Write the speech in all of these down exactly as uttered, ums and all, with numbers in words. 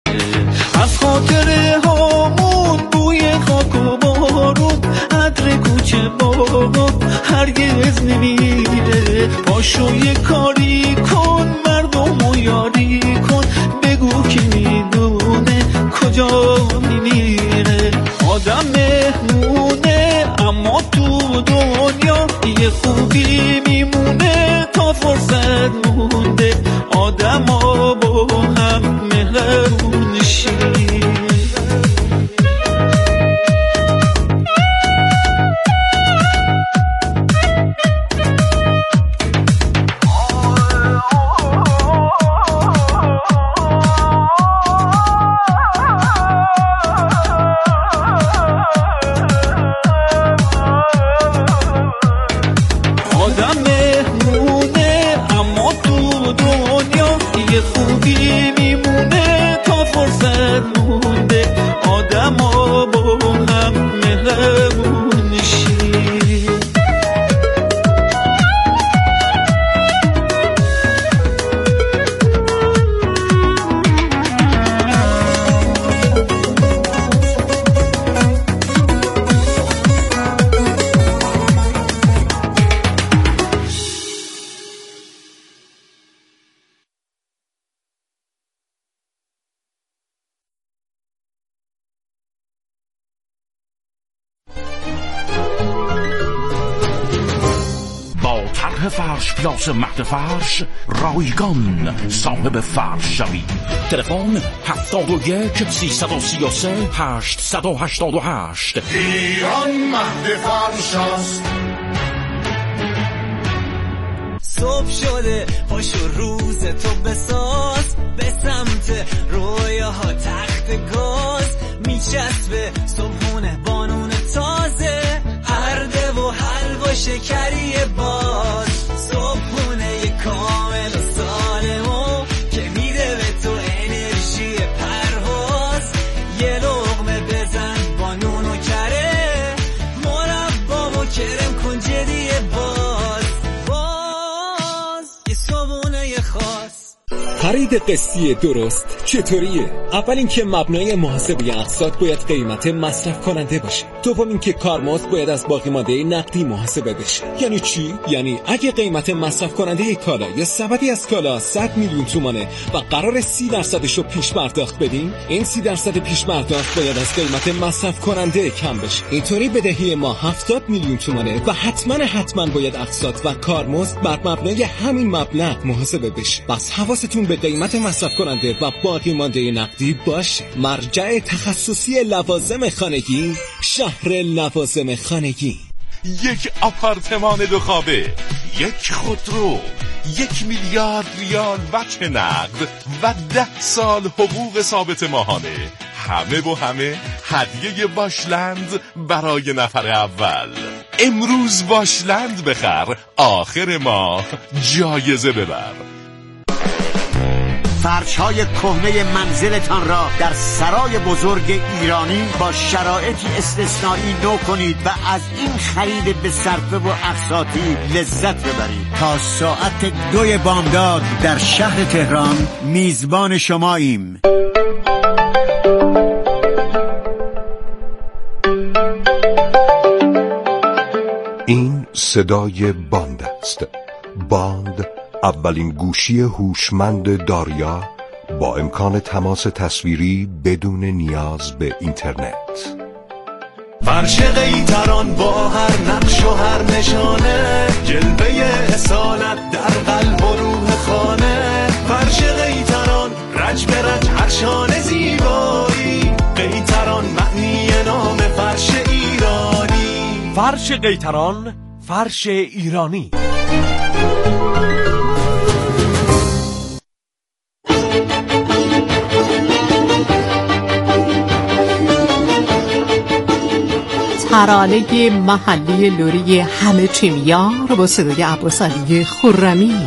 از خاطره هامون بوی خاک و بارون عطر کوچه باغات هرگز نمیره. پاشو یه کاری کن مردم و یاری کن بگو کی میدونه کجا میمیره. آدم مهمونه اما تو دنیا یه خوبی میمونه تا فرصت مونده آدم ها با هم مهربون شیم. خوبی میمونه تا فرصت مونده آدم ها با هم مهربون شیم. فرش پلاس مهد فرش رایگان صاحب فرش شوی. تلفن هفتاد و یک سیصد و سی و سه هشتصد و هشتاد و هشت. ایران مهد فرش است. صبح شده پاشو روز تو بساز به سمت رویاها تخت گاز میچسبه صبحونه بانون تازه هرده و حلوا شکری باز صبحونه کامل و سالمو که میده به تو انرژی پرواز یه لقمه بزن با نون و کره مربا و کرم کن جدی باز باز یه صبحونه خاص. خرید قسطی درست چطوریه؟ اول اینکه مبنای محاسبه اقساط باید قیمت مصرف کننده باشه. دوم اینکه کارمزد باید از باقی مانده نقدی محاسبه بشه. یعنی چی؟ یعنی اگه قیمت مصرف کننده کالا یا سبدی از کالا صد میلیون تومانه و قرار سی درصدش رو پیش پرداخت بدیم، این سی درصد پیش پرداخت باید از قیمت مصرف کننده کم بشه. اینطوری بدهی ما هفتاد میلیون تومانه و حتما حتما باید اقساط و کارمزد بر مبنای همین مبلغ محاسبه بشه. پس حواستون به قیمت مصرف کننده و باقی مانده نقدی باشه. مرجع تخصصی لوازم خانگی، شهر لوازم خانگی. یک آپارتمان دو خوابه، یک خودرو، یک میلیارد ریال وجه نقد و ده سال حقوق ثابت ماهانه. همه و همه هدیه باشلند برای نفر اول. امروز باشلند بخر، آخر ماه جایزه ببر. فرش‌های کهنه منزلتان را در سرای بزرگ ایرانی با شرایطی استثنایی نو کنید و از این خرید به صرفه و اقساطی لذت ببرید. تا ساعت دوی بامداد در شهر تهران میزبان شماییم. این صدای باند است. باند اولین گوشی هوشمند داریا با امکان تماس تصویری بدون نیاز به اینترنت. فرش قیطران با هر نقش و هر نشانه، جلوه اصالت در قلب و روح خانه. فرش قیطران رج به رج هرشان زیبایی، قیطران معنی نام فرش ایرانی. فرش قیطران، فرش ایرانی. ترانه محلی لوری همه چی میار با صدای عباس علی خرمی.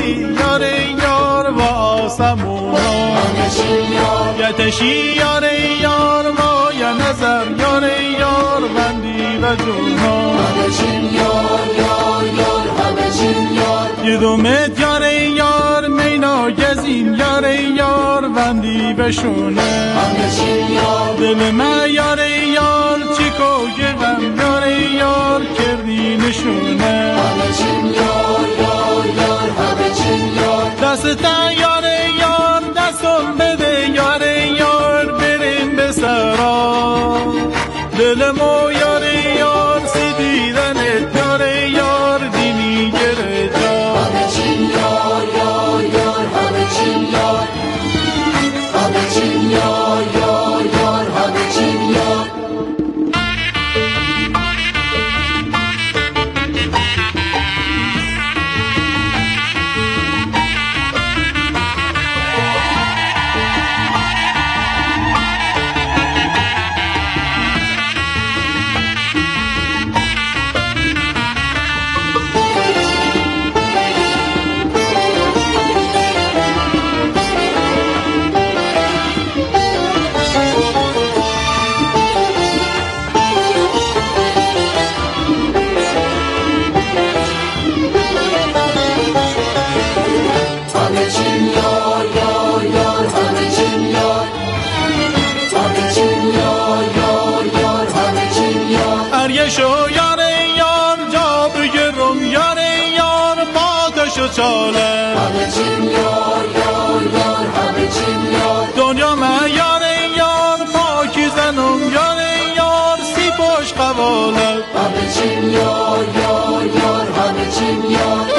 یار یار و آسمونا یتشی یار یار ما یا نظر یار یار بندی و جونا یه دومت یار یار مینا گزین یار یار بندی بشونه دل من یار یار چیکو که غم یار یار کردی نشونه دستتن یار یار دستم بده یار یار بریم به سرا دل مو یار یار سی دیدنت یار یار دینی گره جا همه چین یار یار یار همه چین یار همه چین یار یار یار همه چین یار چاله همه چین یار یار یار همه چین یار دنیا من یار یار پاکی زنم یار یار سی پاش قواله همه چین یار یار یار همه چین یار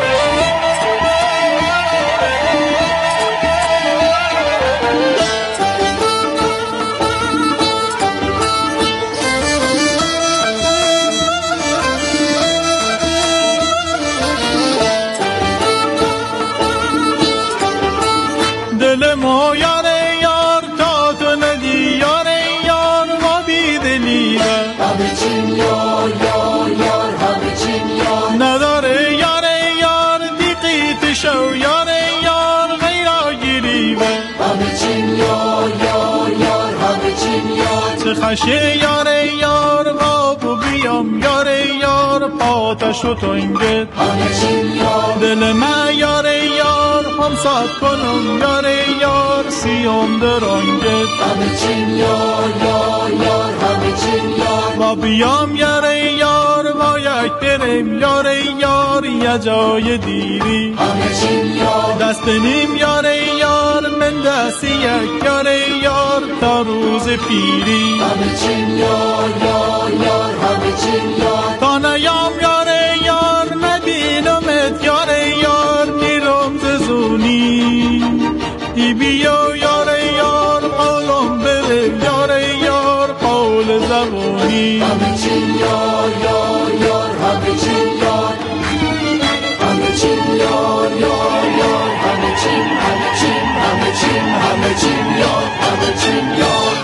دل ما یار یار تا تو ندی یار یار ما بی دلیه همه چین یار یار یار همه چین یار نداره یار یار دیقیت شو یار یار غیرا گیریوه همه چین یار یار یار همه چین یار چه خشه یار یار آب بیام یار یار پاتش و تنگت همه چین یار دل من یار یار هم ساد کنم یار یار سیام درانگت همه چین یار یار یار همه چین یار ما بیام یار یار ما یک بریم یار یار یه جای دیری همه چین یار دست نیم یار یار من دست یک یار یار تا روز پیری همه چین یار یار یار همه چین یار تا نیام یار یار مدینمت یار یار گیرم ززونی ای بیو یار یار قولم بده یار یار قول زبونی همه چین یار یار یار همه چین یار همه چین یار یار یار همه چین همه چین همه چین همه چین یار همه چین یار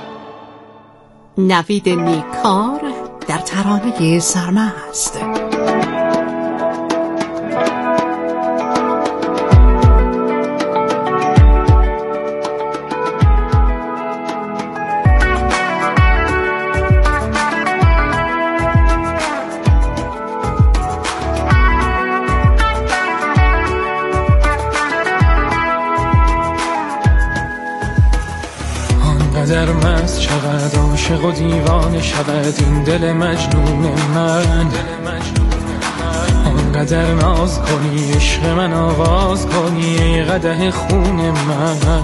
نوید نیکار در ترانه سرمست. در مست شود عاشق و دیوانه شود این دل مجنون من آنقدر ناز کنی عشق من آواز کنی ای قدح خون من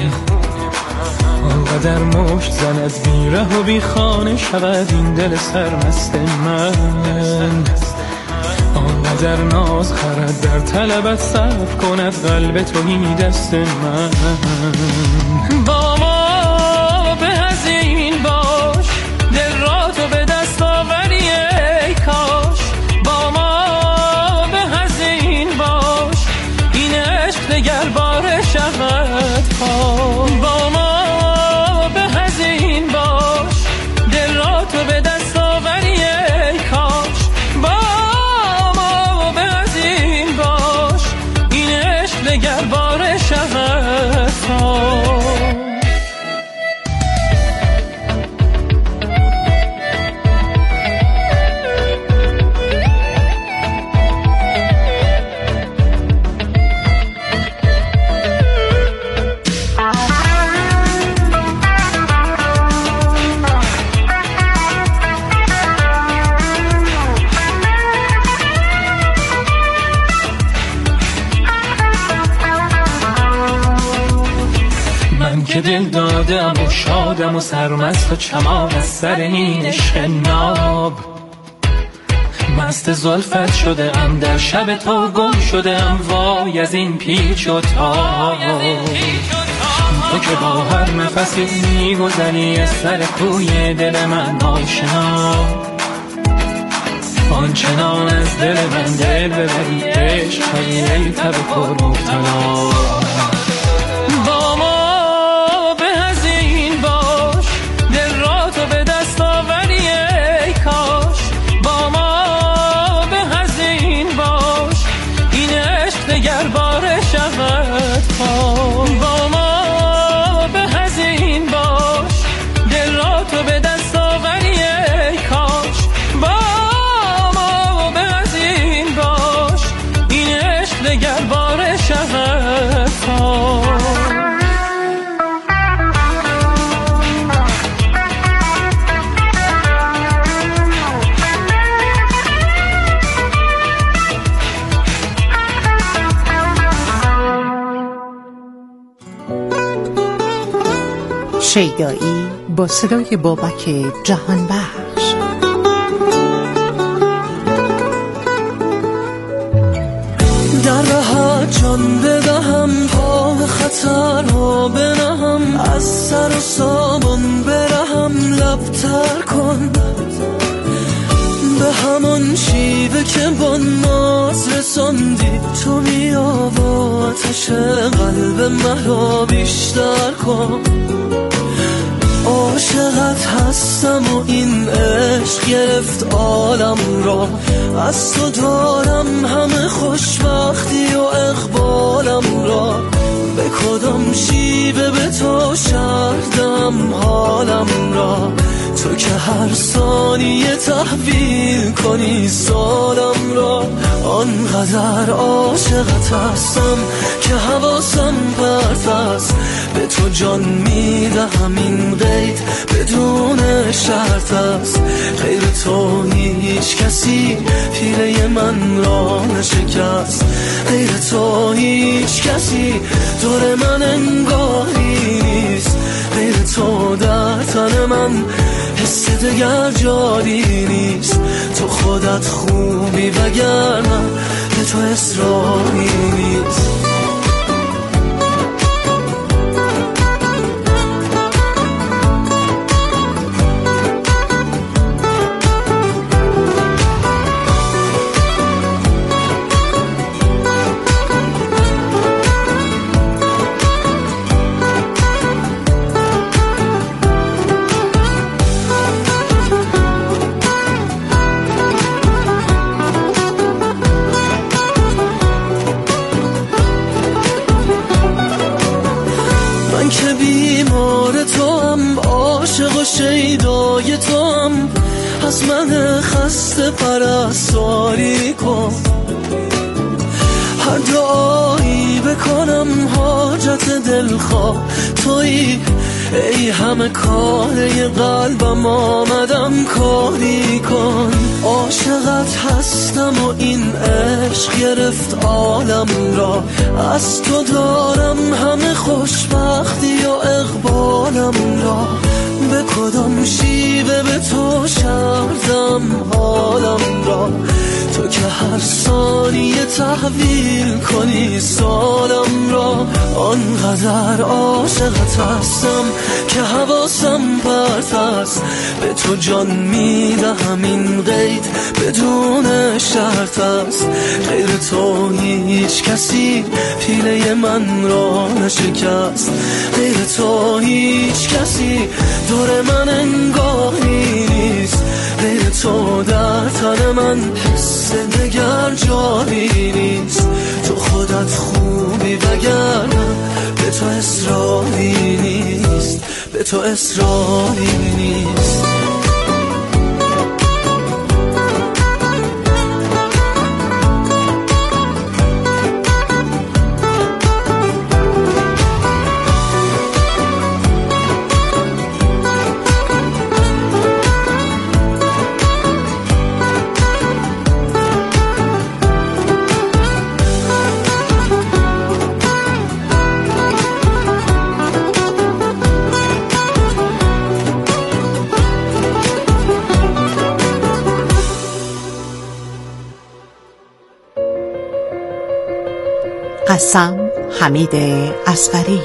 آنقدر مشت زند بیره و بی خانه شود این دل سرمست من آنقدر ناز خرد در طلبت صرف کند قلب تویی دست من با ما به هزین باش دل را تو به دست آوری ای کاش با ما به هزین باش این عشق دگر بار شود پاش با ما به هزین باش دل را تو به دست آوری ای کاش با ما به هزین باش آزادم و شادم و سرمست و چمان از سر این عشق ناب. مست زلفت شده ام، در شب تو گم شده ام، وای از این پیچ و تاب. تو که با هر نفسی میگذری از سر کوی دل من آشنا، آنچنان از دل من دل ببری عشق هایی ای تب پر مبتلا. با ما به از این باش، دل را تو به دست آوری ای کاش. با ما به از این باش، این عشق دگر باره شود پاش. با ما به از این باش، دل را تو به دست آوری ای کاش. با دگر باره شود شیدایی با صدای بابک جهانبخش. در راحت جان بدهم، پا به خطرها بنهم، از سر و سامان برهم، لب تر کن به همان شیوه که با ناز رساندی. تو بیا با آتش قلب مرا بیشتر کن. عاشقت هستم و این عشق گرفت عالم را، از تو دارم همه خوشبختی و اقبالم را. به کدام شیوه به تو شردم حالم را، تو که هر ثانیه تحویل کنی سالم را. آنقدر عاشقت هستم که حواسم پرت است، به تو جان میدهم این قید بدون شرط است. غیر تو هیچ کسی پیله من را نشکست، غیر تو هیچ کسی دور من انگاری نیست. غیر تو در تن من حس دگر جاری نیست. تو خودت خوبی وگرنه به تو اصراری نیست. شیدای تو هم از من خسته پرستاری کن. هر دعایی بکنم حاجت دلخواه تویی، ای همه کاره قلبم آمدم کاری کن. عاشقت هستم و این عشق گرفت عالم را، از تو دارم همه خوشبختی و اقبالم را. به کدام شیوه به تو شردم حالم را، تو که هر ثانیه تحویل کنی سالم را. آنقدر عاشقت هستم که حواسم پرت است، به تو جان میدهم این قید بدون شرط است. غیر تو هیچ کسی پیله من را نشکست، غیر تو هیچ کسی دور من انگاری نیست. غیر تو در تن من حس دگر جاری نیست. تو خودت خوبی وگرنه به تو اصراری نیست، به تو اصراری نیست. قسم حمید اصغری.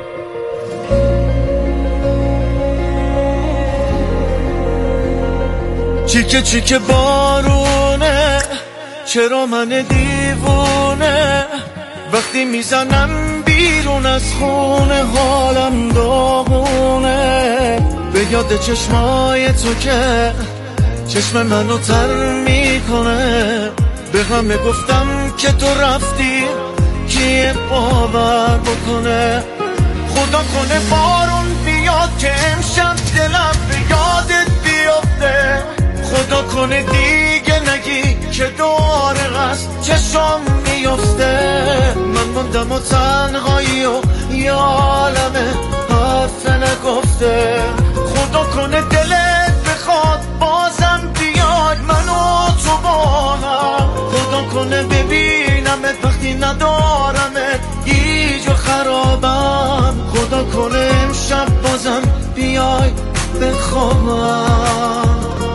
چیکه چیکه بارونه، چرا من دیوونه، وقتی میزنم بیرون از خونه حالم داغونه. به یاد چشمای تو که چشم منو تر میکنه، به همه گفتم که تو رفتی کیه باور بکنه. خدا کنه بارون بیاد که امشب دلم به یادت بیفته، خدا کنه دیگه نگی که دوباره قصد چشم میفته. من موندم و تنهایی و یه عالمه حرف نگفته. خدا کنه دلت بخواد بازم بیاد منو تو با هم، خدا کنه ببینمت وقتی ندارمت گیج و خرابم. خدا کنه امشب بازم بیای بخوابم.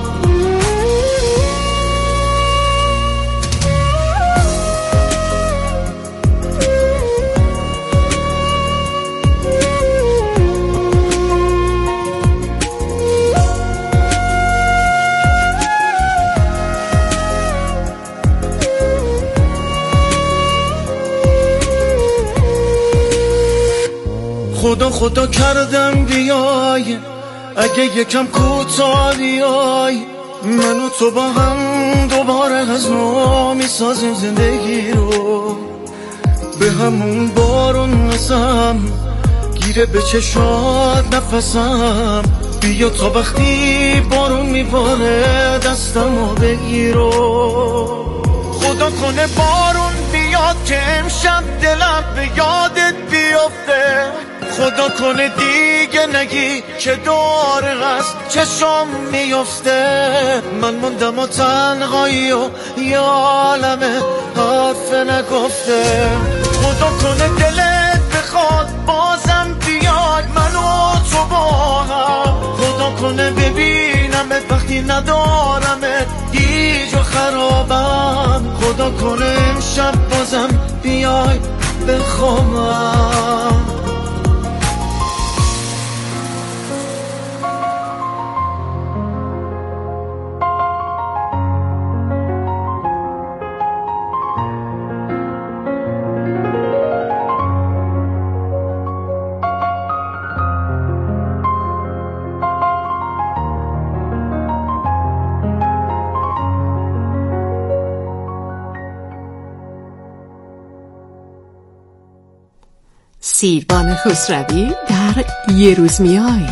خدا خدا کردم بیای، اگه یکم کوتاه بیای، من و تو با هم دوباره از نو میسازیم زندگی رو. به همون بارون نسم گیره به چشات نفسم، بیا تا وقتی بارون میباره دستمو بگیرو. خدا کنه بارون بیاد که امشب دلم به یادت بیفته، خدا کنه دیگه نگی که دور قصد چشم میفته. من موندم و تنهایی و یه عالمه حرف نگفته. خدا کنه دلت بخواد بازم بیاد منو تو با هم، خدا کنه ببینمت وقتی ندارمت گیج و خرابم. خدا کنه امشب بازم بیای بخوابم. سیروان خسروی در یه روز میایی.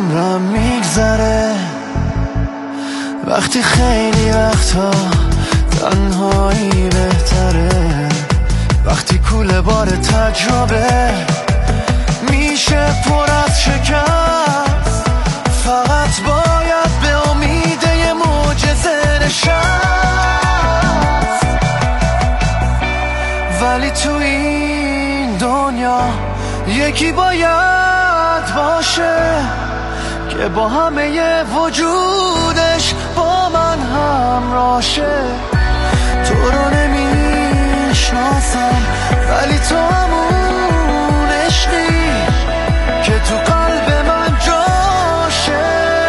وقتی خیلی وقتا تنهایی بهتره وقتی کوله بار تجربه میشه پر از شکست، فقط باید به امید یه معجزه نشست. ولی تو این دنیا یکی باید باشه که با همه وجودش با من همراشه. تو رو نمیشناسم ولی تو همون عشقی که تو قلب من جاشه.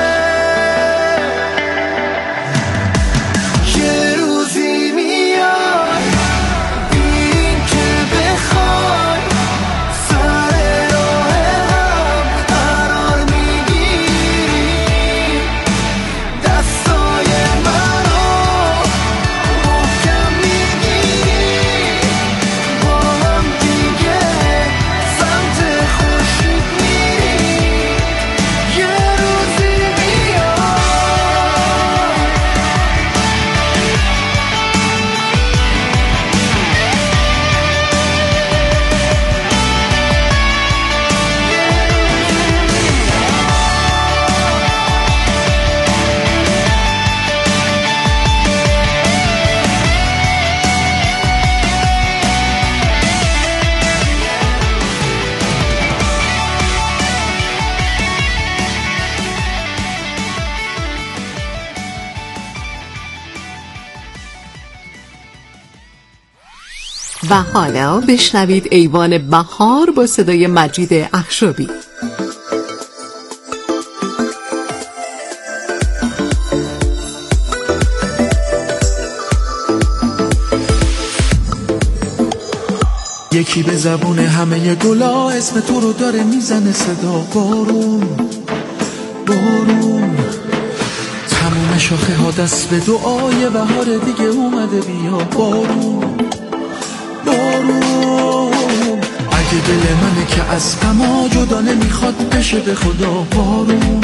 یه روزی میاد این که بخوای سر راه هم قرار میگیری، دستای منو محکم میگیری، با هم دیگه سمت خورشید میری. یه روزی میاد. و حالا بشنوید ایوان بهار با صدای مجید اخشابی. یکی به زبون همه گلا اسم تو رو داره میزنه صدا. بارون بارون تموم شاخه ها دست به دعای بهار دیگه اومده، بیا بارون بارون. اگه دل منه که از غما جدا نمیخواد بشه به خدا. بارون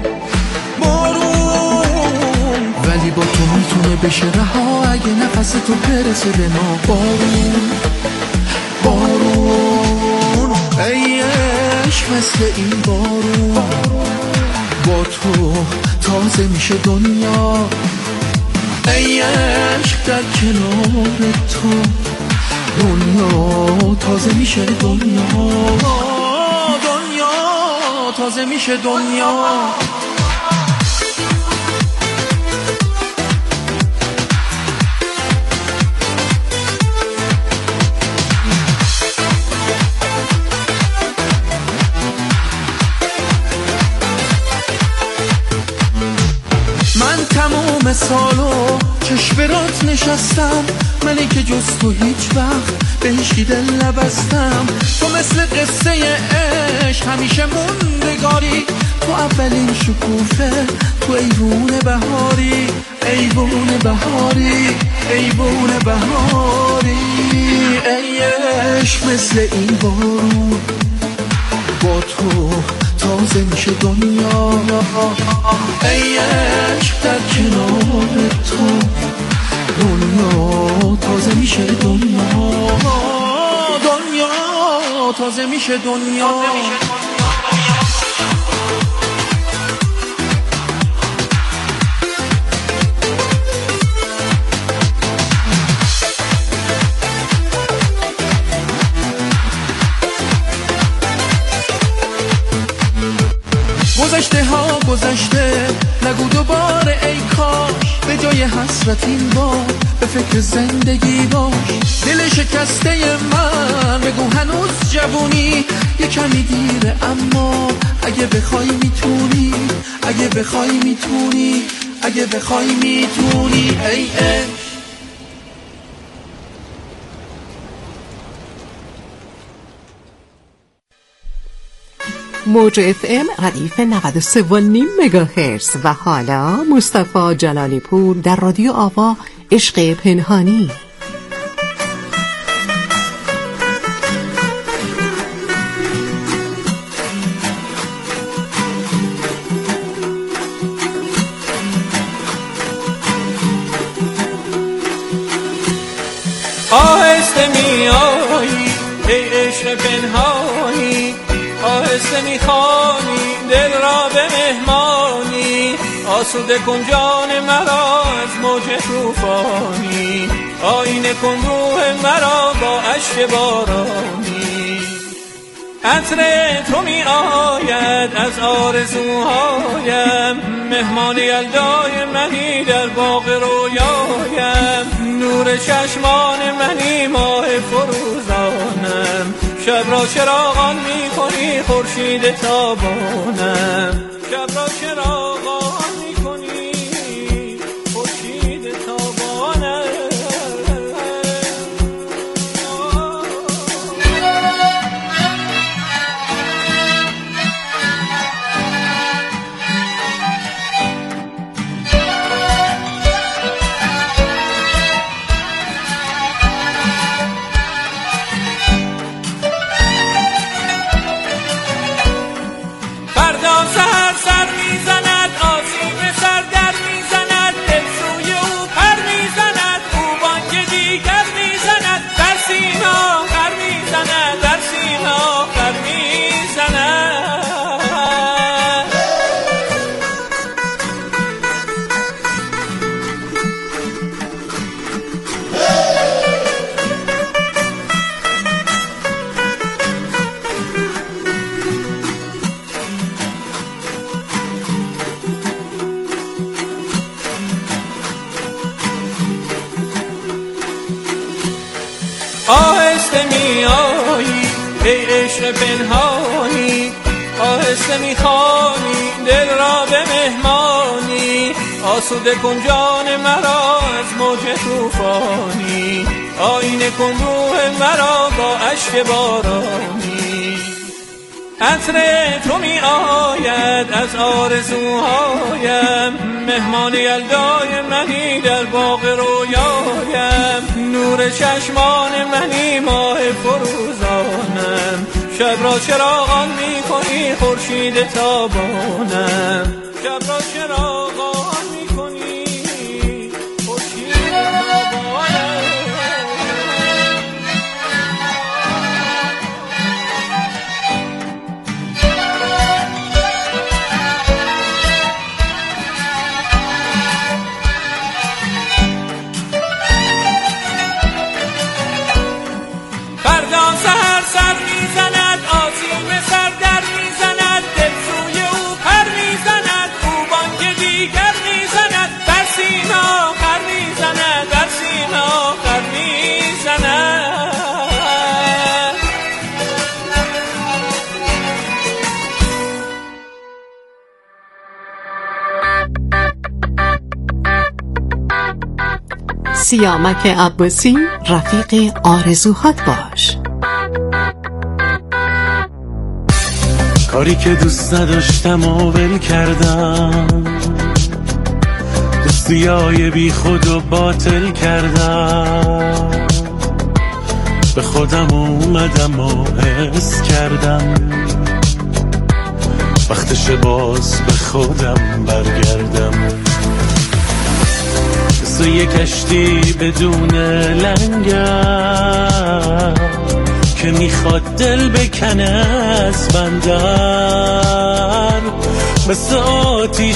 بارون ولی با تو میتونه بشه رها اگه نفس تو برسه به ما. بارون بارون ای عشق مثل این بارون، با تو تازه میشه دنیا. ای عشق در کنار تو دنیا تازه میشه دنیا. دنیا تازه میشه دنیا. من تموم سالو چشم برات نشستم، منی که جز تو هیچ وقت به هیچی دل نبستم. تو مثل قصه عشق همیشه موندگاری، تو اولین شکوفه، تو ایوون بهاری، ایوون بهاری، ایوون بهاری. ای عشق مثل این بارون، با تو تازه میشه دنیا. ای عشق در کنار تو دنیا تازه میشه دنیا. دنیا تازه میشه دنیا. گذشته ها گذشته نگو دوباره ای کاش، به جای حسرت این بار به فکر زندگی باش. دل شکسته من بگو هنوز جوونی، یه کمی دیره اما اگه بخوای میتونی، اگه بخوای میتونی، اگه بخوای میتونی. ای عشق موج اف ام ردیف نود و سه و نیم مگاهرتز. و حالا مصطفی جلالی پور در رادیو آوا عشق پنهانی. آهسته میایی ای عشق پنهانی، آهسته میخوانی دل را به مهمانی، آسوده کن جان مرا از موج طوفانی، آینه کن روح مرا با اشک بارانی. عطر تو می آید از آرزوهایم، مهمان یلدای منی در باغ رویایم، نور چشمان منی ماه فروزانم، شب را چراغان می کنی خورشید تابانم، شب را چراغان می کنی خورشید تابانم. آهسته میایی ای عشق پنهانی، آهسته میخوانی دل را به مهمانی، آسوده کن جان مرا از موج طوفانی، آینه کن روح مرا با اشک بارانی. عطر تو می آید از آرزوهایم، مهمان یلدای منی در باغ رویایم، نور چشمان منی ماه فروزانم، شب را چراغان می کنی خورشید تابانم، شب را چراغان می کنی خورشید تابانم. سیامک عباسی، رفیق آرزوهات باش. کاری که دوست نداشتم و ول کردم، دوستیای بی خود و باطل کردم، به خودم اومدم و حس کردم وقتش باز به خودم برگردم. مثل یک کشتی بدون لنگر که میخواد دل بکنه از بندر، مثل آتی